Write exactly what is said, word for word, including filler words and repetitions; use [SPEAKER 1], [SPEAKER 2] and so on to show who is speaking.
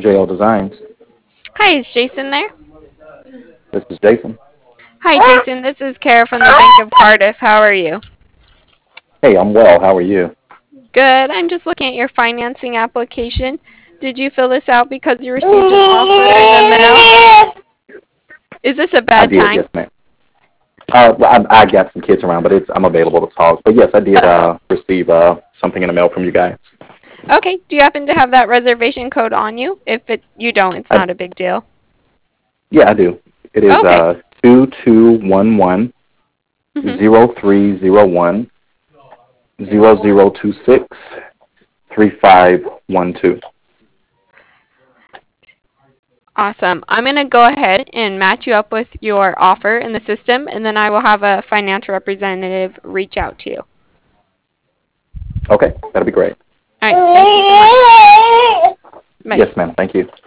[SPEAKER 1] J L Designs.
[SPEAKER 2] Hi, is Jason there?
[SPEAKER 1] This is Jason.
[SPEAKER 2] Hi, Jason. This is Kara from the Bank of Cardiff. How are you?
[SPEAKER 1] Hey, I'm well. How are you?
[SPEAKER 2] Good. I'm just looking at your financing application. Did you fill this out because you received an offer in the mail? Is this a
[SPEAKER 1] I
[SPEAKER 2] bad
[SPEAKER 1] did,
[SPEAKER 2] time?
[SPEAKER 1] yes, ma'am. Uh, well, I, I got some kids around, but it's I'm available to talk. But yes, I did
[SPEAKER 2] Uh,
[SPEAKER 1] uh, receive uh, something in the mail from you guys.
[SPEAKER 2] okay. Do you happen to have that reservation code on you? If it you don't, it's
[SPEAKER 1] I,
[SPEAKER 2] not a big deal.
[SPEAKER 1] yeah, I do. It is
[SPEAKER 2] Okay.
[SPEAKER 1] uh, two two one one
[SPEAKER 2] hmm
[SPEAKER 1] zero three zero one zero zero two six three five one two.
[SPEAKER 2] Awesome. I'm going to go ahead and match you up with your offer in the system, and then I will have a financial representative reach out to you.
[SPEAKER 1] Okay, that'll be great.
[SPEAKER 2] All right. Thank you so much. Bye.
[SPEAKER 1] Yes, ma'am. Thank you.